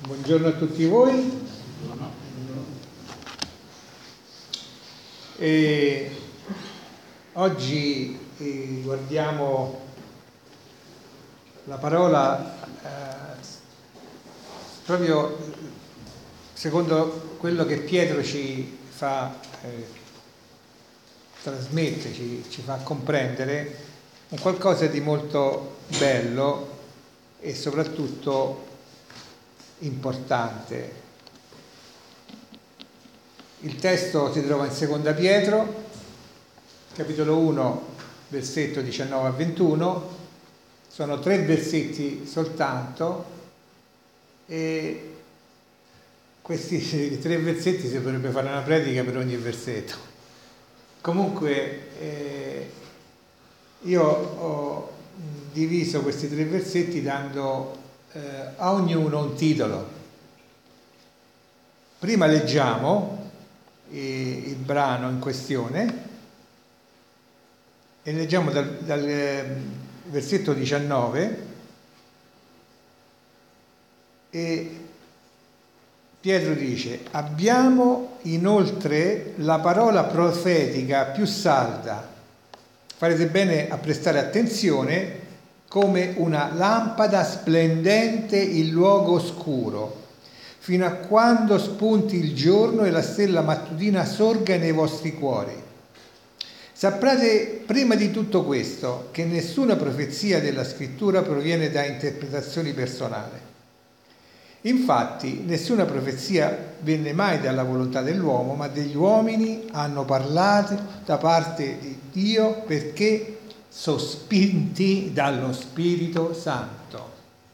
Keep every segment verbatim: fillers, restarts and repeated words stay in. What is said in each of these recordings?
Buongiorno a tutti voi. E oggi eh, guardiamo la parola eh, proprio secondo quello che Pietro ci fa eh, trasmette, ci, ci fa comprendere un qualcosa di molto bello e soprattutto importante. Il testo si trova in Seconda Pietro, capitolo uno, versetto diciannove a ventuno. Sono tre versetti soltanto e questi tre versetti si dovrebbe fare una predica per ogni versetto. Comunque eh, io ho diviso questi tre versetti dando eh, a ognuno un titolo. Prima leggiamo eh, il brano in questione e leggiamo dal, dal eh, versetto diciannove e Pietro dice: abbiamo inoltre la parola profetica più salda, farete bene a prestare attenzione, come una lampada splendente in luogo oscuro, fino a quando spunti il giorno e la stella mattutina sorga nei vostri cuori. Sappiate prima di tutto questo, che nessuna profezia della Scrittura proviene da interpretazioni personali. Infatti, nessuna profezia venne mai dalla volontà dell'uomo, ma degli uomini hanno parlato da parte di Dio perché sospinti dallo Spirito Santo.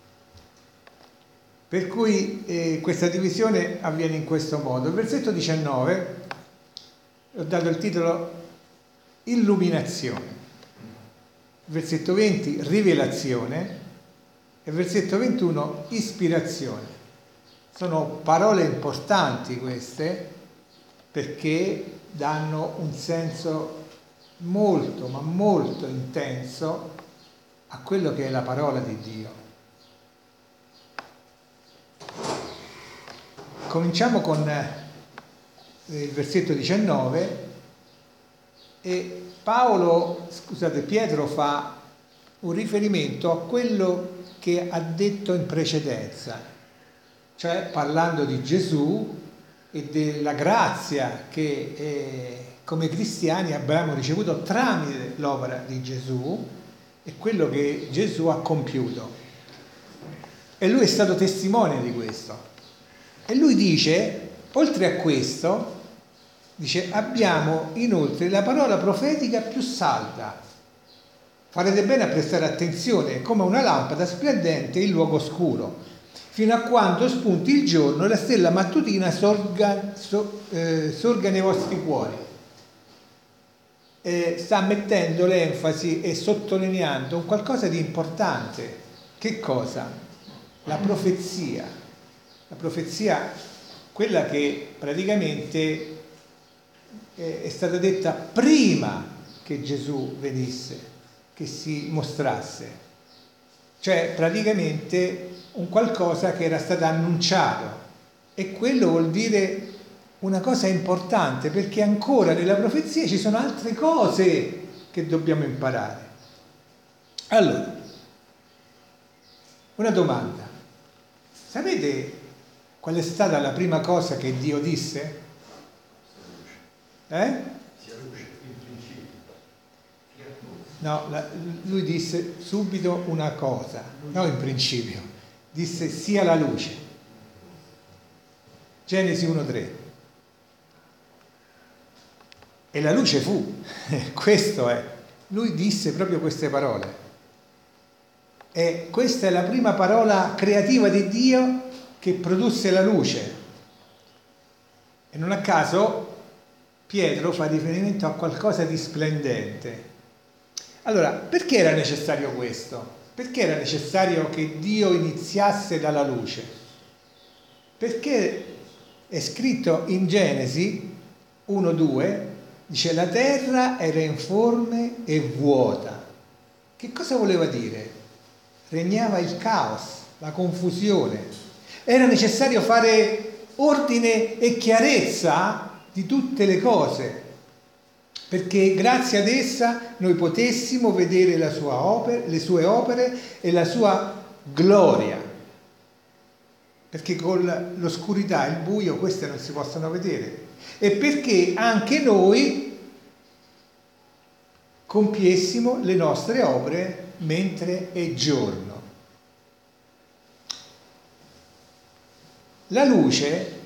Per cui eh, questa divisione avviene in questo modo. Il versetto diciannove, ho dato il titolo Illuminazione. Il versetto venti, Rivelazione. E il versetto ventuno, Ispirazione. Sono parole importanti queste perché danno un senso molto, ma molto intenso a quello che è la parola di Dio. Cominciamo con il versetto diciannove e Paolo, scusate, Pietro fa un riferimento a quello che ha detto in precedenza, cioè parlando di Gesù e della grazia che eh, come cristiani abbiamo ricevuto tramite l'opera di Gesù e quello che Gesù ha compiuto. E lui è stato testimone di questo. E lui dice, oltre a questo, dice, abbiamo inoltre la parola profetica più salda. Farete bene a prestare attenzione, come una lampada splendente in luogo oscuro, fino a quando spunti il giorno e la stella mattutina sorga, so, eh, sorga nei vostri cuori. Eh, sta mettendo l'enfasi e sottolineando un qualcosa di importante. Che cosa? La profezia. La profezia, quella che praticamente eh, è stata detta prima che Gesù venisse, che si mostrasse. Cioè praticamente un qualcosa che era stato annunciato. E quello vuol dire una cosa importante, perché ancora nella profezia ci sono altre cose che dobbiamo imparare. Allora, una domanda. Sapete qual è stata la prima cosa che Dio disse? Eh? No, la, lui disse subito una cosa, no in principio, disse sia la luce. Genesi uno tre. E la luce fu, questo è, lui disse proprio queste parole. E questa è la prima parola creativa di Dio che produsse la luce. E non a caso Pietro fa riferimento a qualcosa di splendente. Allora, perché era necessario questo? Perché era necessario che Dio iniziasse dalla luce? Perché è scritto in Genesi uno due, dice la terra era informe e vuota. Che cosa voleva dire? Regnava il caos, la confusione. Era necessario fare ordine e chiarezza di tutte le cose, perché grazie ad essa noi potessimo vedere la sua opera, le sue opere e la sua gloria, perché con l'oscurità, il buio, queste non si possono vedere, e perché anche noi compiessimo le nostre opere mentre è giorno. La luce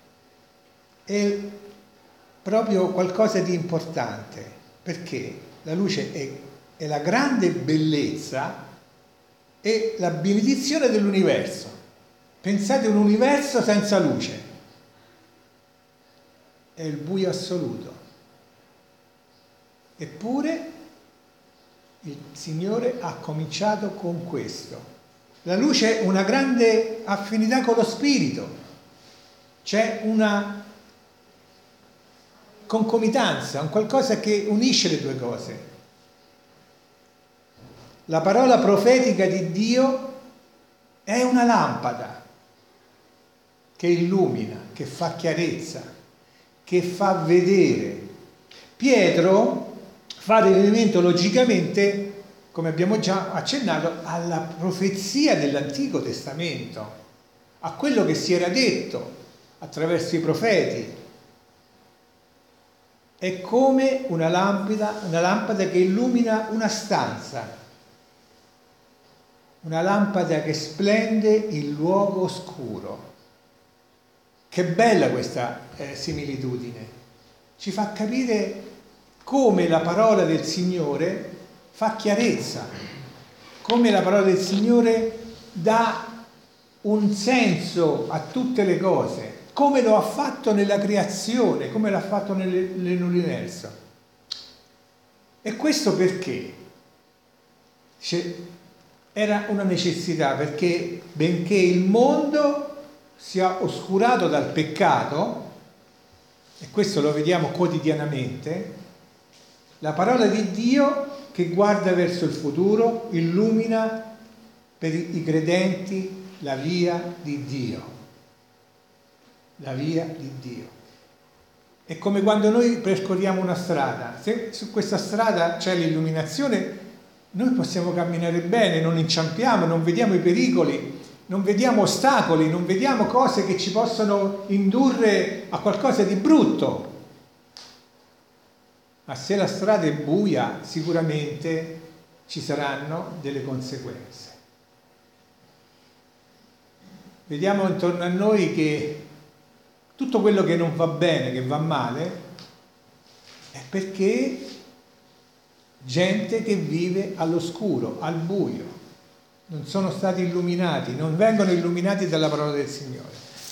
è proprio qualcosa di importante, perché la luce è, è la grande bellezza e la benedizione dell'universo. Pensate a un universo senza luce, è il buio assoluto. Eppure il Signore ha cominciato con questo. La luce è una grande affinità con lo spirito, c'è una concomitanza, un qualcosa che unisce le due cose. La parola profetica di Dio è una lampada che illumina, che fa chiarezza, che fa vedere. Pietro fa riferimento logicamente, come abbiamo già accennato, alla profezia dell'Antico Testamento, a quello che si era detto attraverso i profeti. È come una lampada, una lampada che illumina una stanza, una lampada che splende il luogo oscuro. Che bella questa eh, similitudine, ci fa capire come la parola del Signore fa chiarezza, come la parola del Signore dà un senso a tutte le cose, come lo ha fatto nella creazione, come l'ha fatto nell'universo. E questo perché? Era una necessità, perché benché il mondo sia oscurato dal peccato, e questo lo vediamo quotidianamente, la parola di Dio che guarda verso il futuro illumina per i credenti la via di Dio. La via di Dio. È come quando noi percorriamo una strada, se su questa strada c'è l'illuminazione, noi possiamo camminare bene, non inciampiamo, non vediamo i pericoli, non vediamo ostacoli, non vediamo cose che ci possono indurre a qualcosa di brutto. Ma se la strada è buia, sicuramente ci saranno delle conseguenze. Vediamo intorno a noi che tutto quello che non va bene, che va male, è perché gente che vive all'oscuro, al buio, non sono stati illuminati, non vengono illuminati dalla parola del Signore.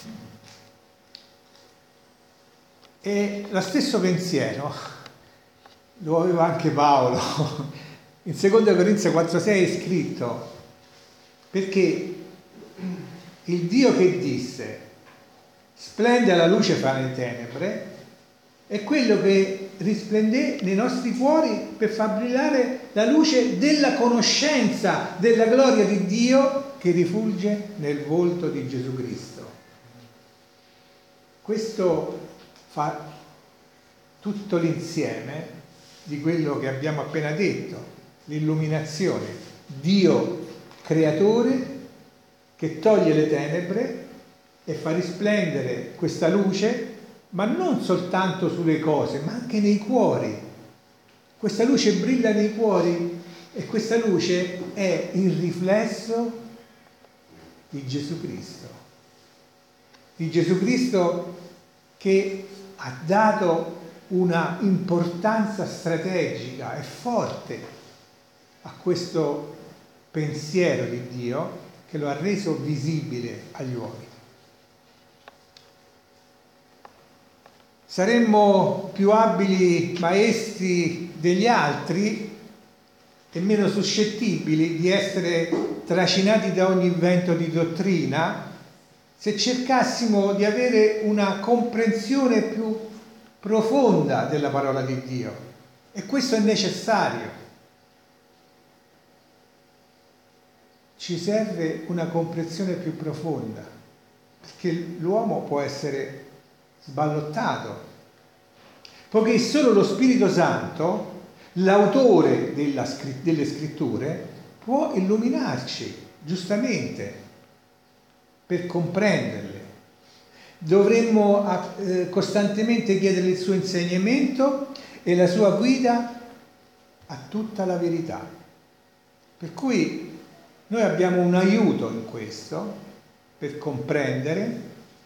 E lo stesso pensiero lo aveva anche Paolo. In seconda Corinzi quattro sei è scritto: perché il Dio che disse splende la luce fra le tenebre è quello che risplende nei nostri cuori per far brillare la luce della conoscenza della gloria di Dio che rifulge nel volto di Gesù Cristo. Questo fa tutto l'insieme di quello che abbiamo appena detto, l'illuminazione. Dio creatore che toglie le tenebre e fa risplendere questa luce, ma non soltanto sulle cose, ma anche nei cuori. Questa luce brilla nei cuori e questa luce è il riflesso di Gesù Cristo. Di Gesù Cristo che ha dato una importanza strategica e forte a questo pensiero di Dio, che lo ha reso visibile agli uomini. Saremmo più abili maestri degli altri e meno suscettibili di essere trascinati da ogni vento di dottrina se cercassimo di avere una comprensione più profonda della parola di Dio. E questo è necessario. Ci serve una comprensione più profonda, perché l'uomo può essere sballottato, poiché solo lo Spirito Santo, l'autore della, delle scritture, può illuminarci giustamente per comprenderle. Dovremmo eh, costantemente chiedere il suo insegnamento e la sua guida a tutta la verità. Per cui noi abbiamo un aiuto in questo per comprendere,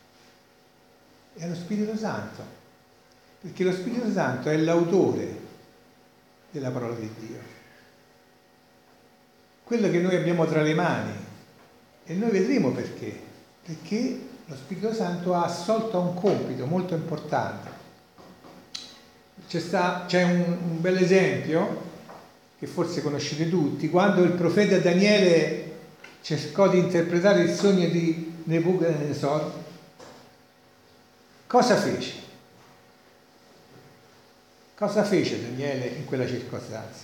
è lo Spirito Santo, perché lo Spirito Santo è l'autore della parola di Dio, quello che noi abbiamo tra le mani, e noi vedremo perché, perché lo Spirito Santo ha assolto a un compito molto importante. C'è, sta, c'è un, un bel esempio che forse conoscete tutti, quando il profeta Daniele cercò di interpretare il sogno di Nebuchadnezzar. Cosa fece? Cosa fece Daniele in quella circostanza?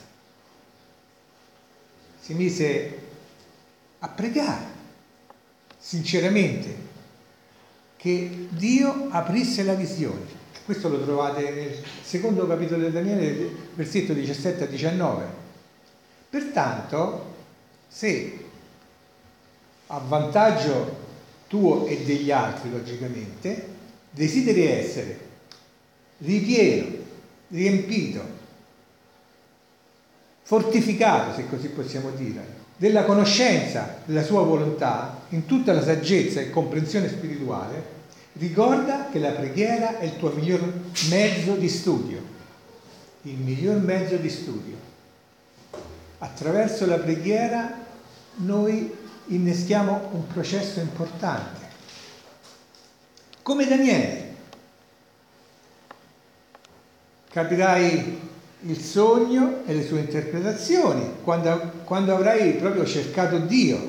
Si mise a pregare sinceramente che Dio aprisse la visione. Questo lo trovate nel secondo capitolo di Daniele, versetto diciassette a diciannove. Pertanto, se a vantaggio tuo e degli altri, logicamente, desideri essere ripieno, riempito, fortificato, se così possiamo dire, della conoscenza della sua volontà, in tutta la saggezza e comprensione spirituale, ricorda che la preghiera è il tuo miglior mezzo di studio, il miglior mezzo di studio. Attraverso la preghiera noi inneschiamo un processo importante, come Daniele. Capirai il sogno e le sue interpretazioni quando, quando avrai proprio cercato Dio.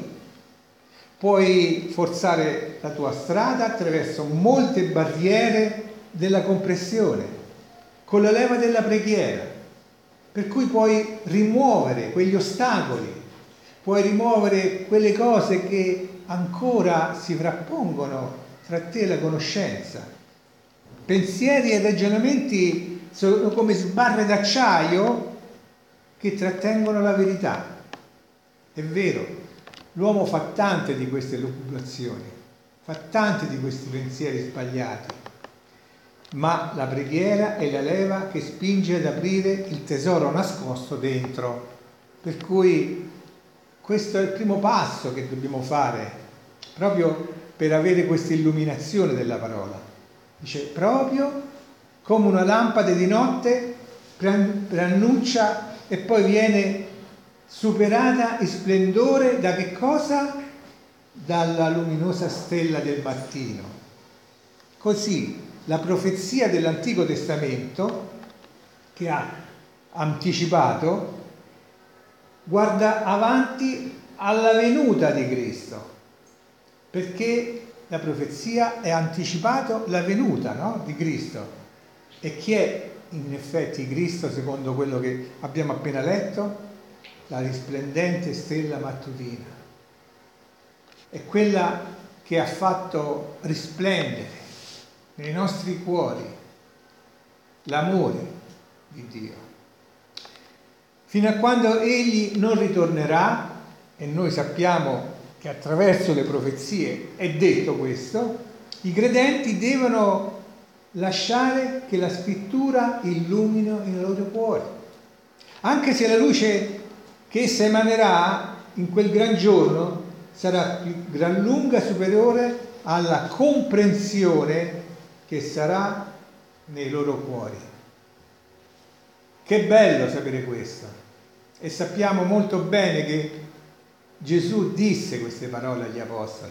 Puoi forzare la tua strada attraverso molte barriere della comprensione, con la leva della preghiera, per cui puoi rimuovere quegli ostacoli, puoi rimuovere quelle cose che ancora si frappongono tra te e la conoscenza. Pensieri e ragionamenti sono come sbarre d'acciaio che trattengono la verità. È vero, l'uomo fa tante di queste lucubrazioni, fa tanti di questi pensieri sbagliati, ma la preghiera è la leva che spinge ad aprire il tesoro nascosto dentro. Per cui questo è il primo passo che dobbiamo fare, proprio per avere questa illuminazione della parola. Dice, proprio come una lampada di notte preannuncia e poi viene superata in splendore da che cosa? Dalla luminosa stella del mattino. Così la profezia dell'Antico Testamento, che ha anticipato, guarda avanti alla venuta di Cristo, perché la profezia è anticipato la venuta, no? di Cristo. E chi è in effetti Cristo secondo quello che abbiamo appena letto? La risplendente stella mattutina. È quella che ha fatto risplendere nei nostri cuori l'amore di Dio. Fino a quando Egli non ritornerà, e noi sappiamo che attraverso le profezie è detto questo, i credenti devono lasciare che la scrittura illumino i loro cuori, anche se la luce che essa emanerà in quel gran giorno sarà più gran lunga superiore alla comprensione che sarà nei loro cuori. Che bello sapere questo, e sappiamo molto bene che Gesù disse queste parole agli apostoli: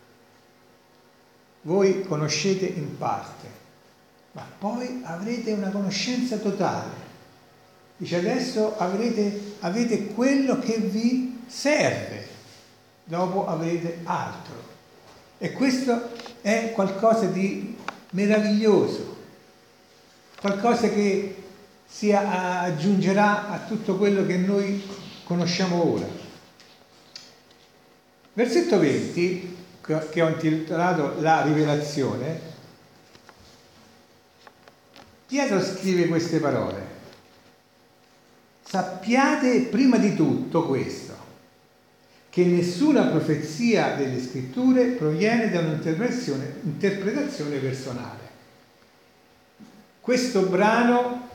voi conoscete in parte, ma poi avrete una conoscenza totale. Dice, adesso avrete, avete quello che vi serve, dopo avrete altro. E questo è qualcosa di meraviglioso, qualcosa che si aggiungerà a tutto quello che noi conosciamo ora. Versetto venti che ho intitolato La Rivelazione, Pietro scrive queste parole: sappiate prima di tutto questo, che nessuna profezia delle scritture proviene da un'interpretazione interpretazione personale. Questo brano,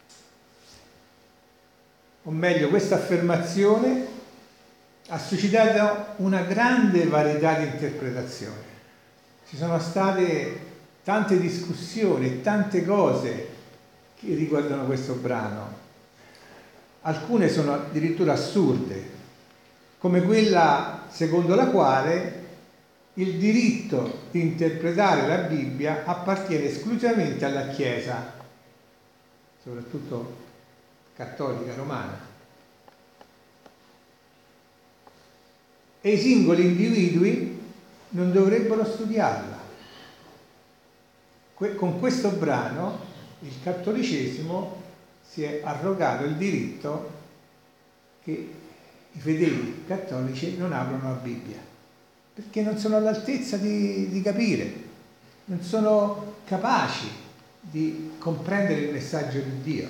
o meglio questa affermazione, ha suscitato una grande varietà di interpretazioni. Ci sono state tante discussioni, tante cose che riguardano questo brano. Alcune sono addirittura assurde, come quella secondo la quale il diritto di interpretare la Bibbia appartiene esclusivamente alla Chiesa, soprattutto cattolica romana, e i singoli individui non dovrebbero studiarla. Con questo brano il cattolicesimo si è arrogato il diritto che i fedeli cattolici non aprono la Bibbia, perché non sono all'altezza di, di capire, non sono capaci di comprendere il messaggio di Dio.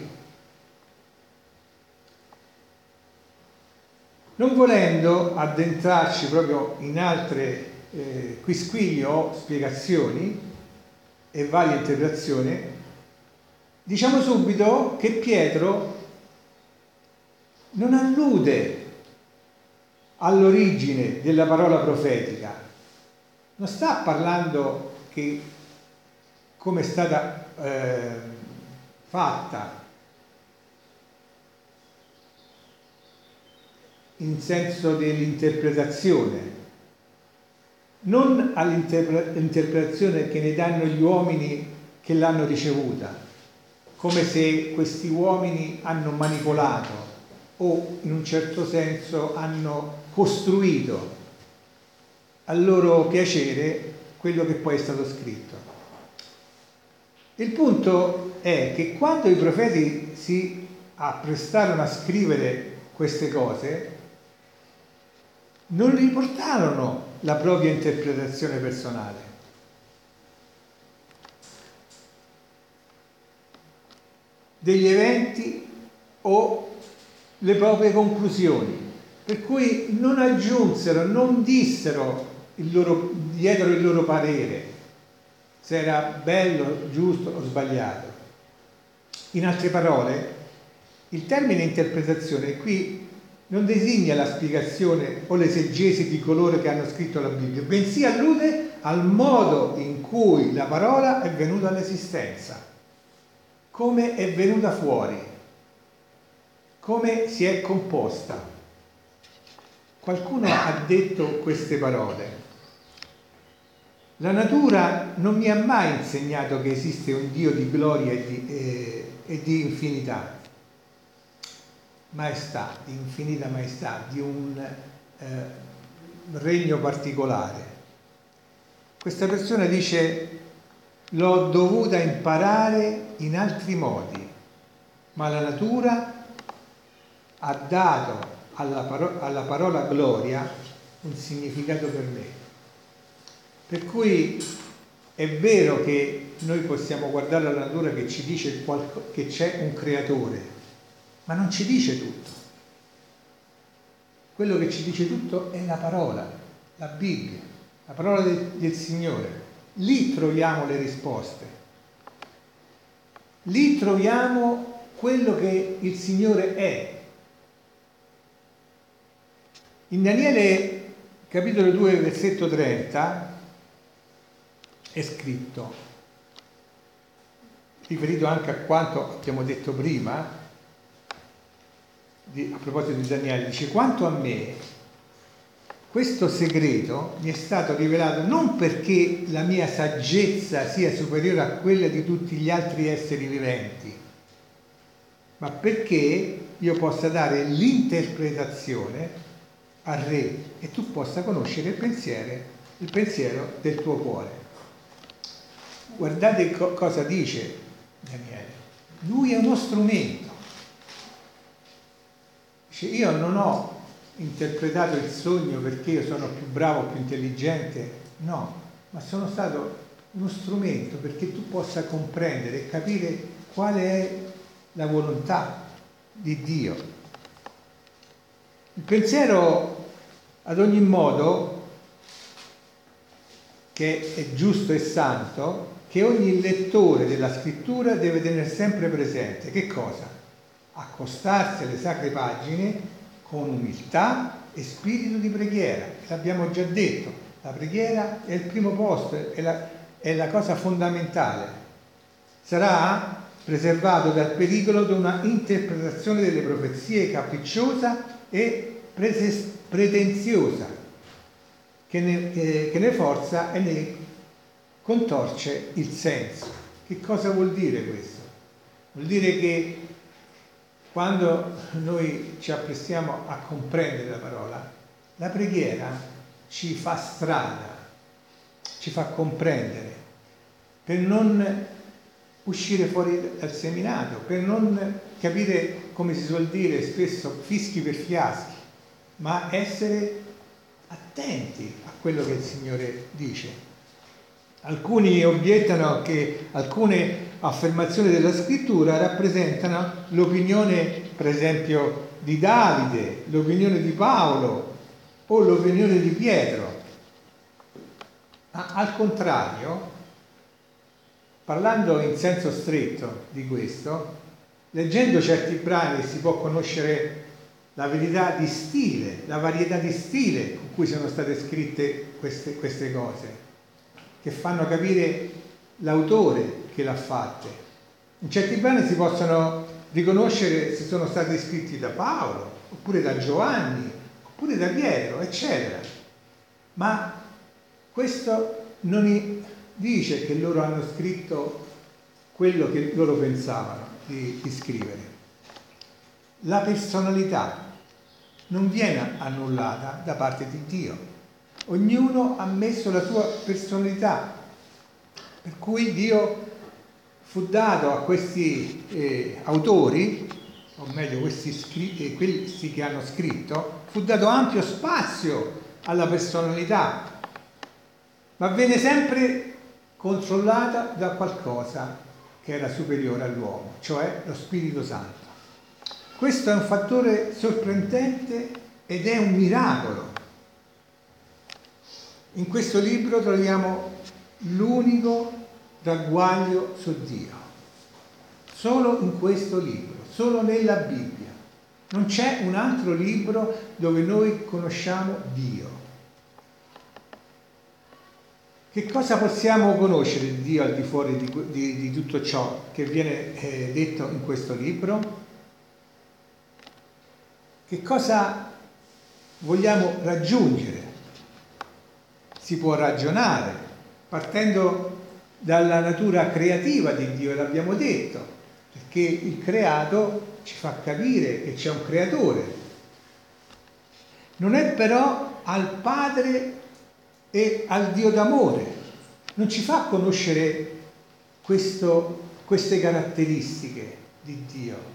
Non volendo addentrarci proprio in altre eh, quisquiglie o spiegazioni e varie interpretazioni, diciamo subito che Pietro non allude all'origine della parola profetica, non sta parlando che come è stata eh, fatta in senso dell'interpretazione, non all'interpretazione che ne danno gli uomini che l'hanno ricevuta, come se questi uomini hanno manipolato o in un certo senso hanno costruito a loro piacere quello che poi è stato scritto. Il punto è che quando i profeti si apprestarono a scrivere queste cose, non riportarono la propria interpretazione personale. Degli eventi o le proprie conclusioni, per cui non aggiunsero, non dissero il loro, dietro il loro parere, se era bello, giusto o sbagliato. In altre parole, il termine interpretazione qui non designa la spiegazione o l'esegesi di coloro che hanno scritto la Bibbia, bensì allude al modo in cui la parola è venuta all'esistenza, come è venuta fuori, come si è composta. Qualcuno ha detto queste parole: la natura non mi ha mai insegnato che esiste un Dio di gloria e di, eh, e di infinità, maestà, di infinita maestà, di un eh, regno particolare. Questa persona dice: l'ho dovuta imparare in altri modi, ma la natura ha dato alla, paro- alla parola gloria un significato per me. Per cui è vero che noi possiamo guardare la natura che ci dice qualco- che c'è un creatore, ma non ci dice tutto. Quello che ci dice tutto è la parola, la Bibbia, la parola del, del Signore. Lì troviamo le risposte. Lì troviamo quello che il Signore è. In Daniele capitolo due versetto trenta è scritto, riferito anche a quanto abbiamo detto prima, Di, a proposito di Daniele, dice: quanto a me, questo segreto mi è stato rivelato non perché la mia saggezza sia superiore a quella di tutti gli altri esseri viventi, ma perché io possa dare l'interpretazione al re e tu possa conoscere il pensiero, il pensiero del tuo cuore. Guardate co- cosa dice Daniele. Lui è uno strumento. Io non ho interpretato il sogno perché io sono più bravo, più intelligente no, ma sono stato uno strumento perché tu possa comprendere e capire quale è la volontà di Dio. Il pensiero, ad ogni modo, che è giusto e santo, che ogni lettore della scrittura deve tenere sempre presente. Che cosa? Accostarsi alle sacre pagine con umiltà e spirito di preghiera. L'abbiamo già detto, la preghiera è il primo posto, è la, è la cosa fondamentale. Sarà preservato dal pericolo di una interpretazione delle profezie capricciosa e pretenziosa, che ne, che, che ne forza e ne contorce il senso. Che cosa vuol dire questo? Vuol dire che quando noi ci apprestiamo a comprendere la parola, la preghiera ci fa strada, ci fa comprendere, per non uscire fuori dal seminato, per non capire, come si suol dire spesso, fischi per fiaschi, ma essere attenti a quello che il Signore dice. Alcuni obiettano che alcune affermazioni della scrittura rappresentano l'opinione, per esempio, di Davide, l'opinione di Paolo o l'opinione di Pietro. Ma al contrario, parlando in senso stretto di questo, leggendo certi brani si può conoscere la verità di stile, la varietà di stile con cui sono state scritte queste, queste cose, che fanno capire l'autore che l'ha fatte. In certi brani si possono riconoscere se sono stati scritti da Paolo, oppure da Giovanni, oppure da Pietro, eccetera. Ma questo non dice che loro hanno scritto quello che loro pensavano di, di scrivere. La personalità non viene annullata da parte di Dio. Ognuno ha messo la sua personalità, per cui Dio fu dato a questi eh, autori, o meglio questi scri- eh, questi che hanno scritto, fu dato ampio spazio alla personalità, ma venne sempre controllata da qualcosa che era superiore all'uomo, cioè lo Spirito Santo. Questo è un fattore sorprendente ed è un miracolo. In questo libro troviamo l'unico ragguaglio su Dio, solo in questo libro, solo nella Bibbia. Non c'è un altro libro dove noi conosciamo Dio. Che cosa possiamo conoscere di Dio al di fuori di, di, di tutto ciò che viene eh, detto in questo libro? Che cosa vogliamo raggiungere? Si può ragionare partendo dalla natura creativa di Dio, l'abbiamo detto, perché il creato ci fa capire che c'è un creatore. Non è però al Padre e al Dio d'amore, non ci fa conoscere questo, queste caratteristiche di Dio.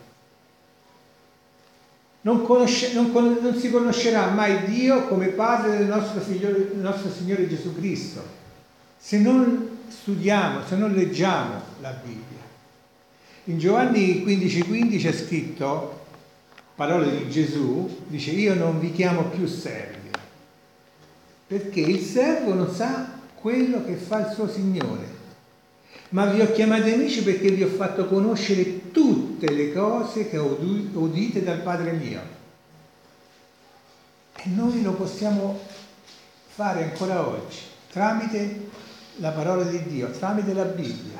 Non, conosce, non, non si conoscerà mai Dio come Padre del nostro, figlio, del nostro Signore Gesù Cristo se non studiamo, se non leggiamo la Bibbia. In Giovanni quindici quindici è scritto, parole di Gesù, dice: io non vi chiamo più servi, perché il servo non sa quello che fa il suo Signore, ma vi ho chiamati amici perché vi ho fatto conoscere tutte le cose che ho udite dal Padre mio. E noi lo possiamo fare ancora oggi, tramite la parola di Dio, tramite la Bibbia.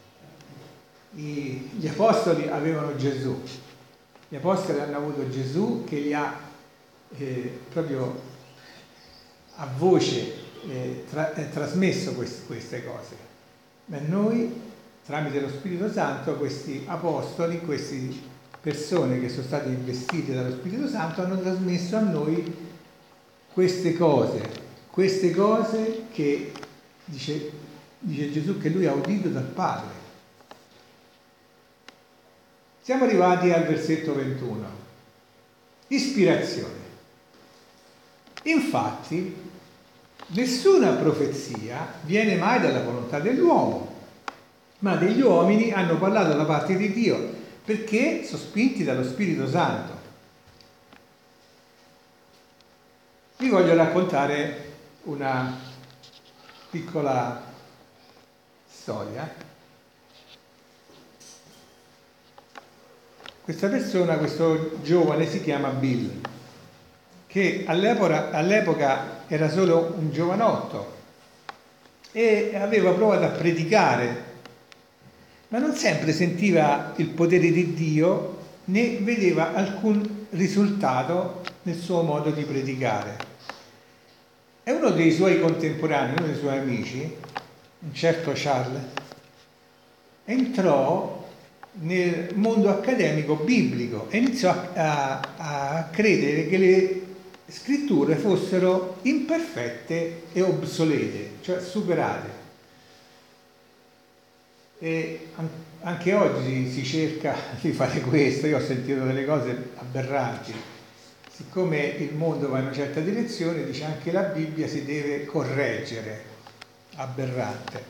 I, gli apostoli avevano Gesù, gli apostoli hanno avuto Gesù che li ha eh, proprio a voce eh, tra, eh, trasmesso quest, queste cose. Ma noi, tramite lo Spirito Santo, questi apostoli, queste persone che sono state investite dallo Spirito Santo hanno trasmesso a noi queste cose, queste cose che dice, dice Gesù che lui ha udito dal Padre. Siamo arrivati al versetto ventuno. Ispirazione. Infatti, nessuna profezia viene mai dalla volontà dell'uomo, ma degli uomini hanno parlato da parte di Dio, perché sono spinti dallo Spirito Santo. Vi voglio raccontare una piccola storia. Questa persona, questo giovane, si chiama Bill, che all'epoca, all'epoca era solo un giovanotto e aveva provato a predicare, ma non sempre sentiva il potere di Dio né vedeva alcun risultato nel suo modo di predicare. E uno dei suoi contemporanei, uno dei suoi amici, un certo Charles, entrò nel mondo accademico biblico e iniziò a, a, a credere che le scritture fossero imperfette e obsolete, cioè superate. E anche oggi si cerca di fare questo. Io ho sentito delle cose aberranti. Siccome il mondo va in una certa direzione, dice anche la Bibbia si deve correggere. Aberrante.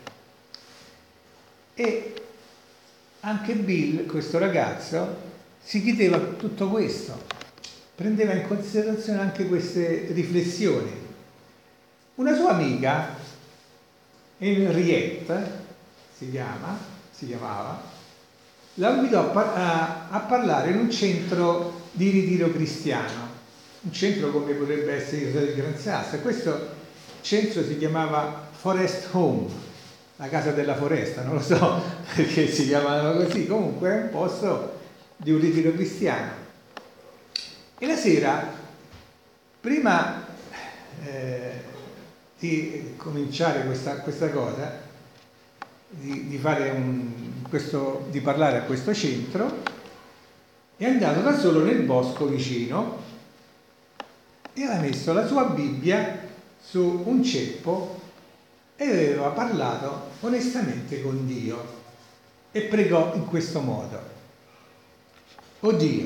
E anche Bill, questo ragazzo, si chiedeva tutto questo, prendeva in considerazione anche queste riflessioni. Una sua amica, Henriette, si chiama, si chiamava, la invitò a, par- a, a parlare in un centro di ritiro cristiano, un centro come potrebbe essere il del Gran Sasso. E questo centro si chiamava Forest Home, la casa della foresta, non lo so perché si chiamavano così, comunque è un posto di un ritiro cristiano. E la sera, prima eh, di cominciare questa, questa cosa, di, di, fare un, questo, di parlare a questo centro, è andato da solo nel bosco vicino e aveva messo la sua Bibbia su un ceppo e aveva parlato onestamente con Dio e pregò in questo modo: "Oh Dio,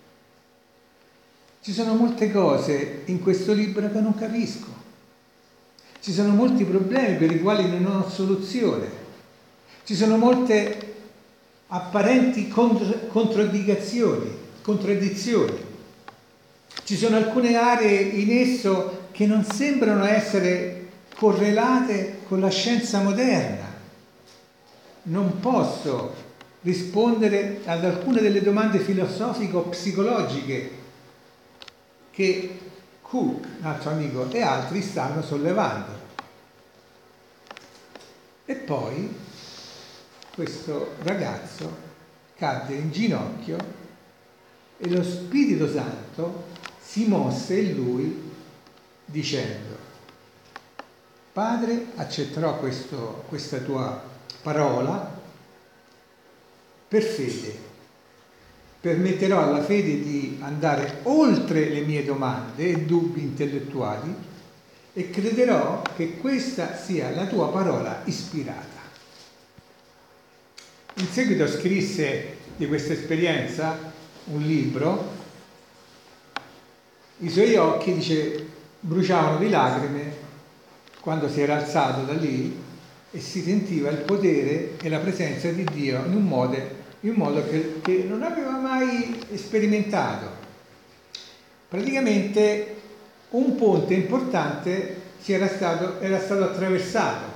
ci sono molte cose in questo libro che non capisco, ci sono molti problemi per i quali non ho soluzione, ci sono molte apparenti contro- controdicazioni, contraddizioni, ci sono alcune aree in esso che non sembrano essere correlate con la scienza moderna. Non posso rispondere ad alcune delle domande filosofico-psicologiche che Cook, un altro amico, e altri stanno sollevando." E poi questo ragazzo cadde in ginocchio e lo Spirito Santo si mosse in lui dicendo: "Padre, accetterò questo, questa tua parola per fede, permetterò alla fede di andare oltre le mie domande e dubbi intellettuali e crederò che questa sia la tua parola ispirata." In seguito scrisse di questa esperienza un libro. I suoi occhi, dice, bruciavano di lacrime quando si era alzato da lì e si sentiva il potere e la presenza di Dio in un modo, in un modo che, che non aveva mai sperimentato. Praticamente un ponte importante si era stato, era stato attraversato.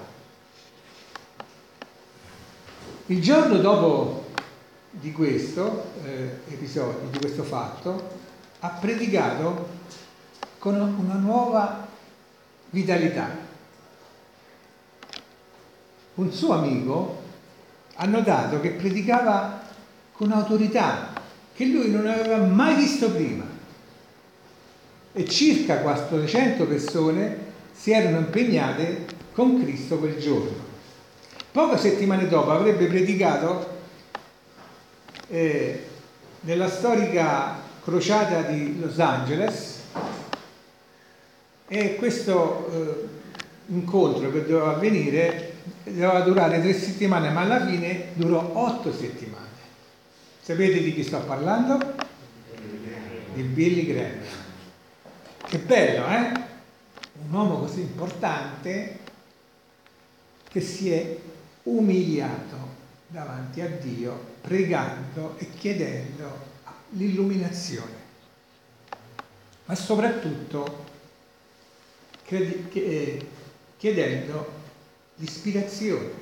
Il giorno dopo di questo eh, episodio, di questo fatto, ha predicato con una nuova vitalità. Un suo amico ha notato che predicava con autorità che lui non aveva mai visto prima e circa quattrocento persone si erano impegnate con Cristo quel giorno. Poche settimane dopo avrebbe predicato eh, nella storica crociata di Los Angeles e questo eh, incontro che doveva avvenire doveva durare tre settimane, ma alla fine durò otto settimane. Sapete di chi sto parlando? Di Billy Graham. Che bello, eh? un uomo così importante che si è umiliato davanti a Dio, pregando e chiedendo l'illuminazione, ma soprattutto chiedendo l'ispirazione.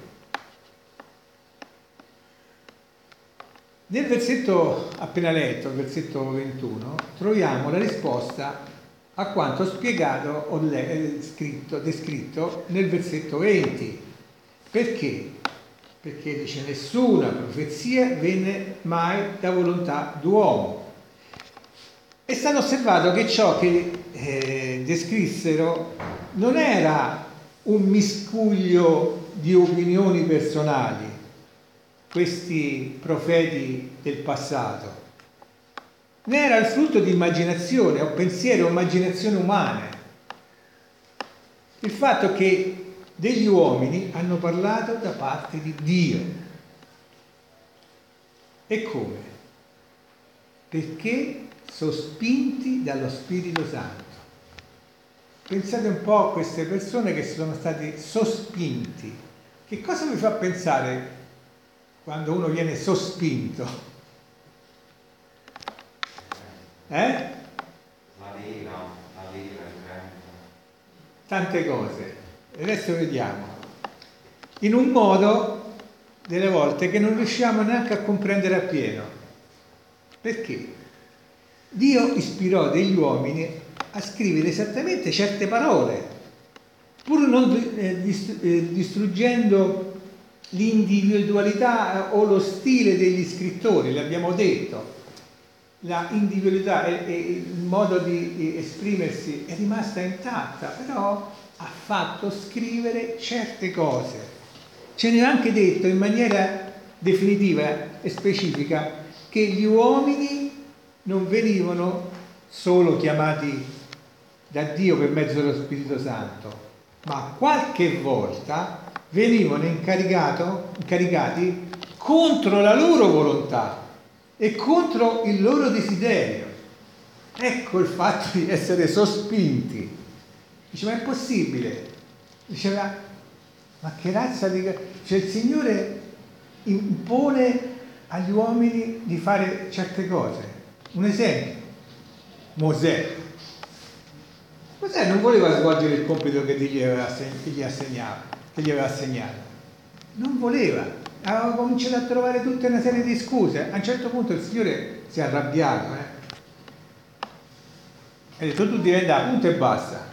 Nel versetto appena letto, il versetto ventuno, troviamo la risposta a quanto ho spiegato, ho scritto, descritto nel versetto venti. Perché? Perché dice: nessuna profezia venne mai da volontà d'uomo. È stato osservato che ciò che eh, descrissero non era un miscuglio di opinioni personali, questi profeti del passato, ne era il frutto di immaginazione o pensiero o immaginazione umane. Il fatto che degli uomini hanno parlato da parte di Dio. E come? Perché sospinti dallo Spirito Santo. Pensate un po' a queste persone che sono stati sospinti. Che cosa vi fa pensare quando uno viene sospinto? Eh? La lira, la lira, il vento. Tante cose. Adesso vediamo. In un modo, delle volte, che non riusciamo neanche a comprendere appieno. Perché? Dio ispirò degli uomini a scrivere esattamente certe parole, pur non distruggendo l'individualità o lo stile degli scrittori, l'abbiamo detto. La individualità e, e il modo di esprimersi è rimasta intatta, però ha fatto scrivere certe cose. Ce ne ha anche detto in maniera definitiva e specifica che gli uomini non venivano solo chiamati da Dio per mezzo dello Spirito Santo, ma qualche volta venivano incaricati contro la loro volontà e contro il loro desiderio. Ecco il fatto di essere sospinti. Dice: ma è possibile? Diceva: ma che razza di... Cioè il Signore impone agli uomini di fare certe cose. Un esempio: Mosè. Mosè non voleva svolgere il compito che gli aveva assegnato, che gli aveva assegnato. Non voleva. Aveva cominciato a trovare tutta una serie di scuse. A un certo punto il Signore si è arrabbiato, eh? Ha detto: tu diventa punto e basta.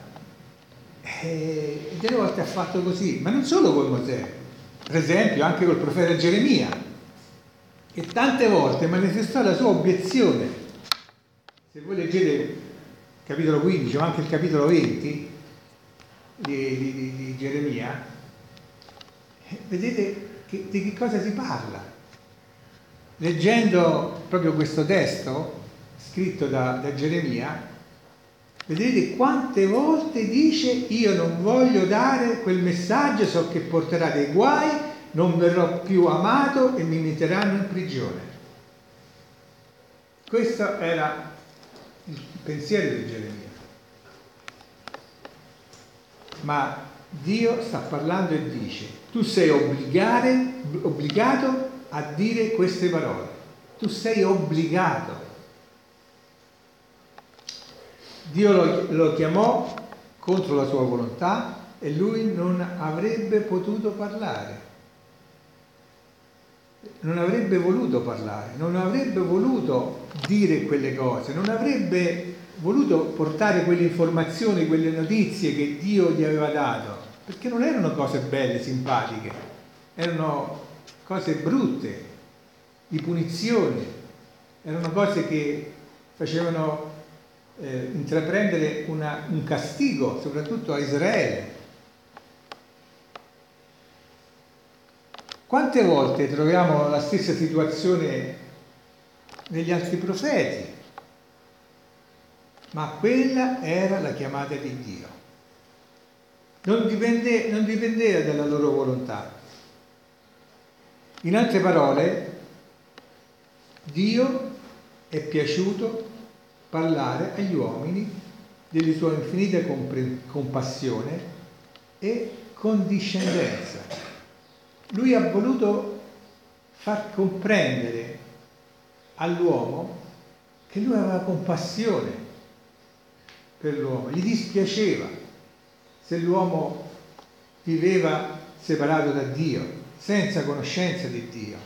E delle volte ha fatto così, ma non solo con Mosè, per esempio anche col profeta Geremia, che tante volte manifestò la sua obiezione. Se voi leggete il capitolo quindici o anche il capitolo venti di, di, di, di Geremia, vedete che, di che cosa si parla. Leggendo proprio questo testo scritto da, da Geremia, vedete quante volte dice: io non voglio dare quel messaggio, so che porterà dei guai, non verrò più amato e mi metteranno in prigione. Questo era il pensiero di Geremia. Ma Dio sta parlando e dice: tu sei obbligare, obbligato a dire queste parole. Tu sei obbligato. Dio lo, lo chiamò contro la sua volontà e lui non avrebbe potuto parlare, non avrebbe voluto parlare, non avrebbe voluto dire quelle cose, non avrebbe voluto portare quelle informazioni, quelle notizie che Dio gli aveva dato, perché non erano cose belle, simpatiche, erano cose brutte, di punizione, erano cose che facevano Eh, intraprendere una, un castigo soprattutto a Israele. Quante volte troviamo la stessa situazione negli altri profeti? Ma quella era la chiamata di Dio. Non, dipende, non dipendeva dalla loro volontà. In altre parole, Dio è piaciuto parlare agli uomini della sua infinita compassione e condiscendenza. Lui ha voluto far comprendere all'uomo che lui aveva compassione per l'uomo, gli dispiaceva se l'uomo viveva separato da Dio, senza conoscenza di Dio.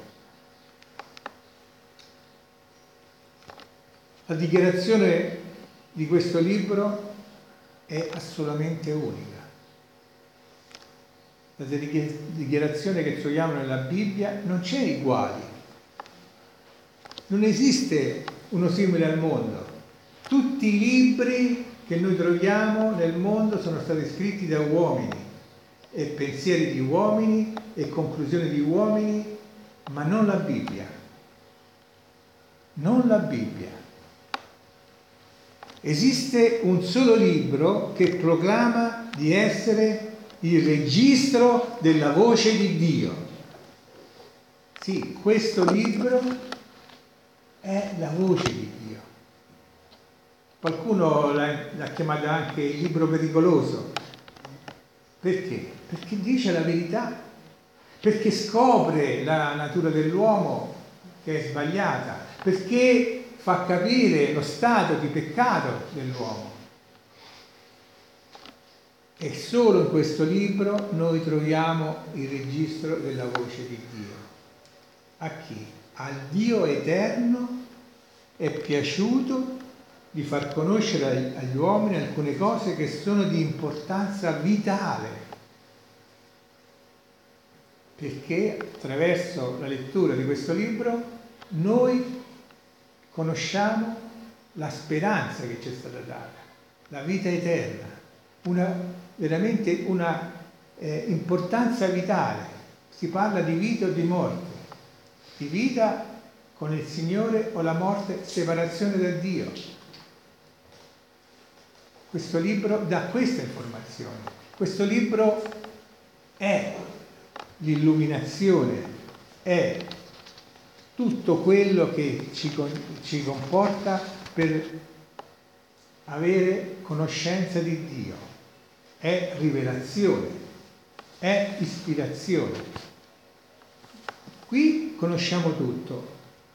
La dichiarazione di questo libro è assolutamente unica. La dichiarazione che troviamo nella Bibbia non c'è uguale. Non esiste uno simile al mondo. Tutti i libri che noi troviamo nel mondo sono stati scritti da uomini, e pensieri di uomini e conclusioni di uomini, ma non la Bibbia. Non la Bibbia. Esiste un solo libro che proclama di essere il registro della voce di Dio. Sì, questo libro è la voce di Dio. Qualcuno l'ha chiamato anche il libro pericoloso. Perché? Perché dice la verità, perché scopre la natura dell'uomo che è sbagliata, perché fa capire lo stato di peccato dell'uomo. E solo in questo libro noi troviamo il registro della voce di Dio. A chi? Al Dio eterno è piaciuto di far conoscere agli uomini alcune cose che sono di importanza vitale, perché attraverso la lettura di questo libro noi conosciamo la speranza che ci è stata data, la vita eterna, una, veramente una eh, importanza vitale. Si parla di vita o di morte, di vita con il Signore o la morte, separazione da Dio. Questo libro dà questa informazione. Questo libro è l'illuminazione, è tutto quello che ci, ci comporta per avere conoscenza di Dio. È rivelazione, è ispirazione. Qui conosciamo tutto.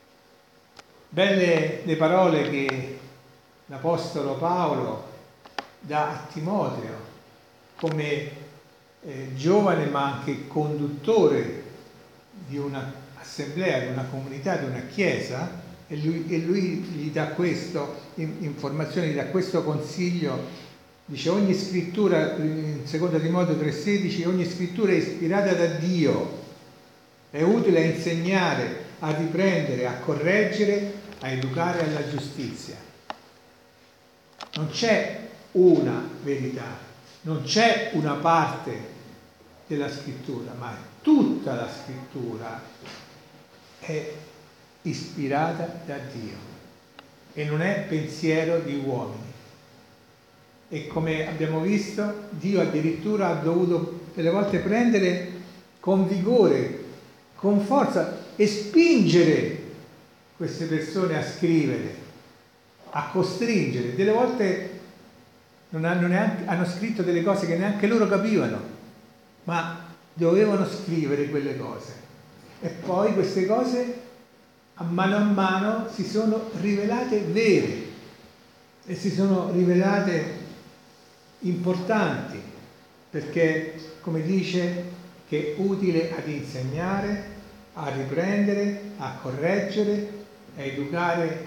Belle le parole che l'Apostolo Paolo dà a Timoteo come eh, giovane ma anche conduttore di un'assemblea, di una comunità, di una chiesa, e lui, e lui gli dà questo, informazioni, gli dà questo consiglio. Dice: ogni scrittura, in seconda Timoteo tre sedici, ogni scrittura è ispirata da Dio, è utile a insegnare, a riprendere, a correggere, a educare alla giustizia. Non c'è una verità, non c'è una parte della scrittura, ma tutta la scrittura è ispirata da Dio e non è pensiero di uomini. E come abbiamo visto, Dio addirittura ha dovuto delle volte prendere con vigore, con forza e spingere queste persone a scrivere, a costringere. Delle volte non hanno, neanche, hanno scritto delle cose che neanche loro capivano, ma dovevano scrivere quelle cose. E poi queste cose a mano a mano si sono rivelate vere e si sono rivelate importanti, perché, come dice, che è utile ad insegnare, a riprendere, a correggere, a educare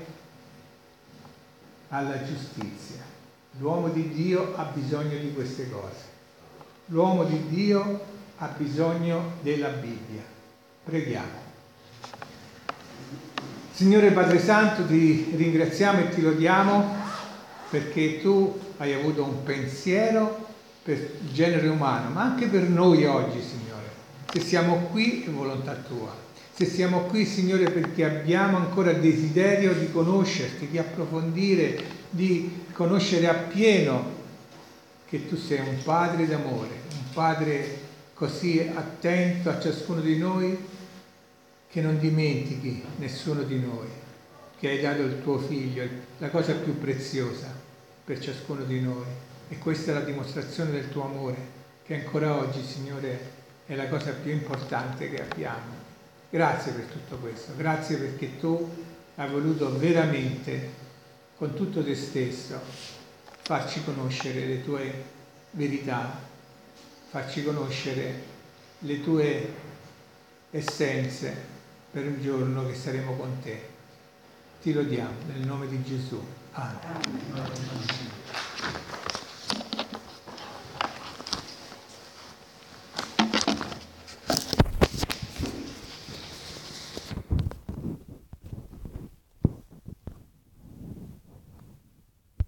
alla giustizia. L'uomo di Dio ha bisogno di queste cose. L'uomo di Dio ha bisogno della Bibbia. Preghiamo. Signore Padre Santo, ti ringraziamo e ti lodiamo perché tu hai avuto un pensiero per il genere umano, ma anche per noi oggi, Signore. Se siamo qui è volontà tua. Se siamo qui, Signore, perché abbiamo ancora desiderio di conoscerti, di approfondire, di conoscere appieno che tu sei un Padre d'amore, un Padre così attento a ciascuno di noi che non dimentichi nessuno di noi, che hai dato il tuo Figlio, la cosa più preziosa, per ciascuno di noi. E questa è la dimostrazione del tuo amore, che ancora oggi, Signore, è la cosa più importante che abbiamo. Grazie per tutto questo, grazie perché tu hai voluto veramente, con tutto te stesso, farci conoscere le tue verità, farci conoscere le tue essenze per un giorno che saremo con te. Ti lodiamo nel nome di Gesù. Amen.